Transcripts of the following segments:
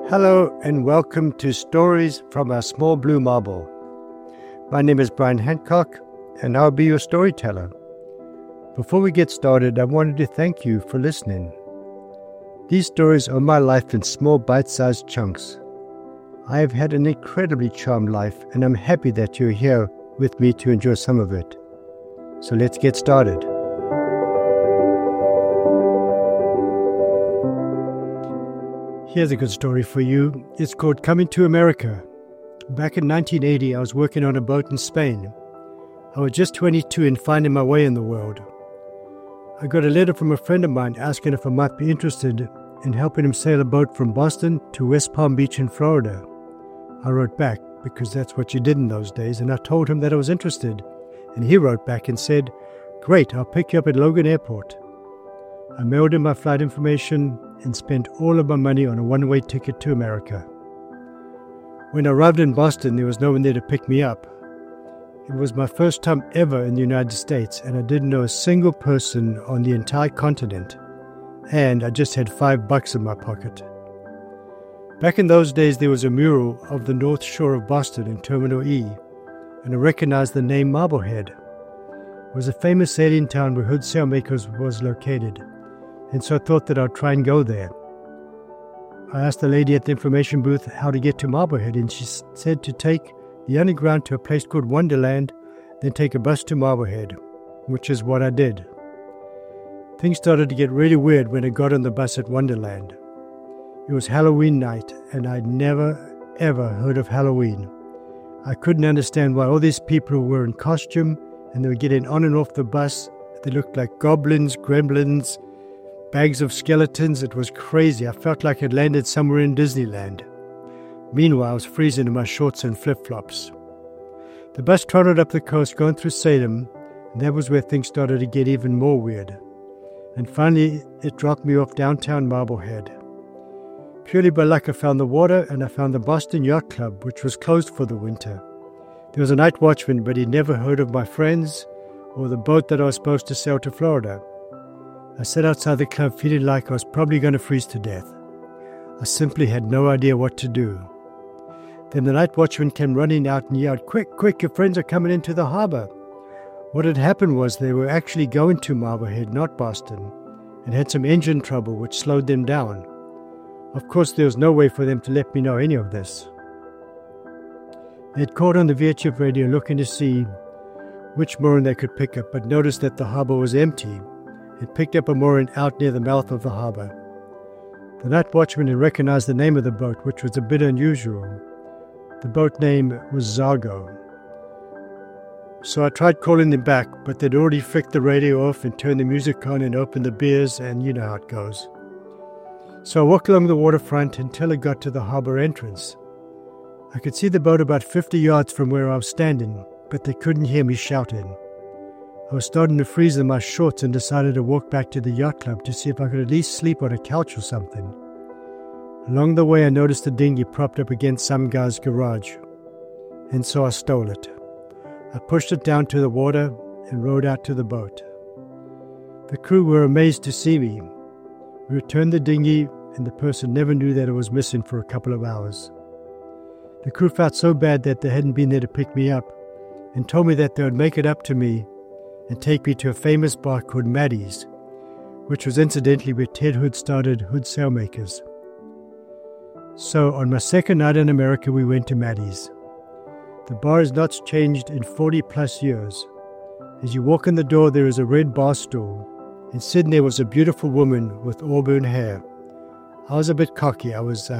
Hello and welcome to Stories from Our Small Blue Marble. My name is Brian Hancock and I'll be your storyteller. Before we get started, I wanted to thank you for listening. These stories are my life in small bite-sized chunks. I have had an incredibly charmed life and I'm happy that you're here with me to enjoy some of it. So let's get started. Here's a good story for you. It's called Coming to America. Back in 1980, I was working on a boat in Spain. I was just 22 and finding my way in the world. I got a letter from a friend of mine asking if I might be interested in helping him sail a boat from Boston to West Palm Beach in Florida. I wrote back because that's what you did in those days, and I told him that I was interested. And he wrote back and said, "Great, I'll pick you up at Logan Airport." I mailed him my flight information and spent all of my money on a one-way ticket to America. When I arrived in Boston, there was no one there to pick me up. It was my first time ever in the United States, and I didn't know a single person on the entire continent. And I just had $5 in my pocket. Back in those days, there was a mural of the north shore of Boston in Terminal E, and I recognized the name Marblehead. It was a famous sailing town where Hood Sailmakers was located, and so I thought that I'd try and go there. I asked the lady at the information booth how to get to Marblehead, and she said to take the underground to a place called Wonderland, then take a bus to Marblehead, which is what I did. Things started to get really weird when I got on the bus at Wonderland. It was Halloween night, and I'd never, ever heard of Halloween. I couldn't understand why all these people were in costume, and they were getting on and off the bus. They looked like goblins, gremlins, bags of skeletons. It was crazy. I felt like I'd landed somewhere in Disneyland. Meanwhile, I was freezing in my shorts and flip-flops. The bus trotted up the coast, going through Salem, and that was where things started to get even more weird. And finally, it dropped me off downtown Marblehead. Purely by luck, I found the water, and I found the Boston Yacht Club, which was closed for the winter. There was a night watchman, but he'd never heard of my friends or the boat that I was supposed to sail to Florida. I sat outside the club feeling like I was probably going to freeze to death. I simply had no idea what to do. Then the night watchman came running out and yelled, "Quick, quick, your friends are coming into the harbor." What had happened was they were actually going to Marblehead, not Boston, and had some engine trouble which slowed them down. Of course, there was no way for them to let me know any of this. They had called on the VHF radio looking to see which mooring they could pick up, but noticed that the harbor was empty. It picked up a mooring out near the mouth of the harbor. The night watchman had recognized the name of the boat, which was a bit unusual. The boat name was Zargo. So I tried calling them back, but they'd already flicked the radio off and turned the music on and opened the beers, and you know how it goes. So I walked along the waterfront until I got to the harbor entrance. I could see the boat about 50 yards from where I was standing, but they couldn't hear me shouting. I was starting to freeze in my shorts and decided to walk back to the yacht club to see if I could at least sleep on a couch or something. Along the way, I noticed a dinghy propped up against some guy's garage, and so I stole it. I pushed it down to the water and rowed out to the boat. The crew were amazed to see me. We returned the dinghy, and the person never knew that it was missing for a couple of hours. The crew felt so bad that they hadn't been there to pick me up, and told me that they would make it up to me and take me to a famous bar called Maddie's, which was incidentally where Ted Hood started Hood Sailmakers. So on my second night in America, we went to Maddie's. The bar has not changed in 40 plus years. As you walk in the door, there is a red bar stool, and sitting there was a beautiful woman with auburn hair. I was a bit cocky. I was,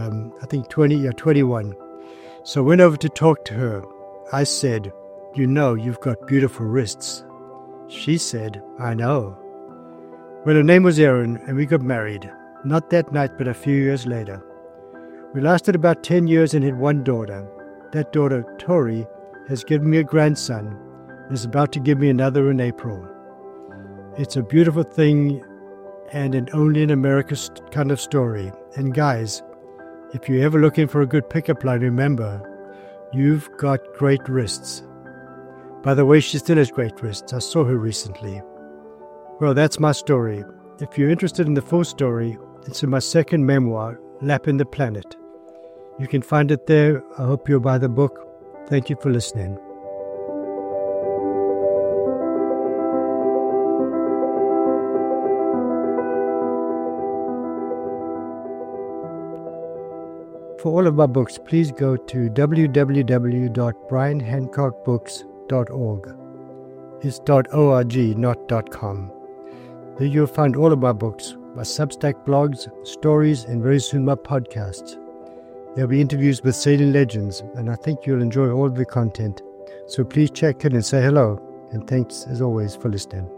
21. So I went over to talk to her. I said, "You know, you've got beautiful wrists." She said, "I know." Well, her name was Erin, and we got married. Not that night, but a few years later. We lasted about 10 years and had one daughter. That daughter, Tori, has given me a grandson and is about to give me another in April. It's a beautiful thing and an only in America kind of story. And guys, if you're ever looking for a good pickup line, remember, you've got great wrists. By the way, she still has great wrists. I saw her recently. Well, that's my story. If you're interested in the full story, it's in my second memoir, Lapping the Planet. You can find it there. I hope you'll buy the book. Thank you for listening. For all of my books, please go to www.brianhancockbooks.org. It's .org, not .com. There you'll find all of my books, my Substack blogs, stories, and very soon my podcasts. There'll be interviews with sailing legends, and I think you'll enjoy all of the content. So please check in and say hello, and thanks as always for listening.